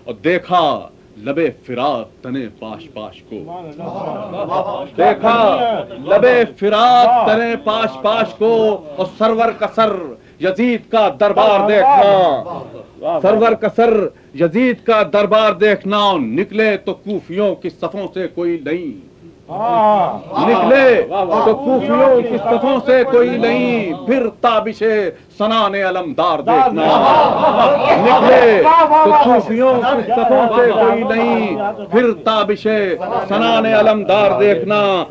और देखा लबे फिराक तने पाश पाश को, देखा लबे फिराक तने पाश पाश को, और सरवर का सर यजीद का दरबार देखना, सरवर का सर यजीद का दरबार देखना। निकले तो कूफियों की सफों से कोई नहीं, निकले तो कूफियों की सफों से कोई नहीं, फिर ताबिशे सनाने अलमदार देखना। निकले तो कूफियों की सफों से कोई नहीं, फिर ताबिशे सनाने अलमदार देखना।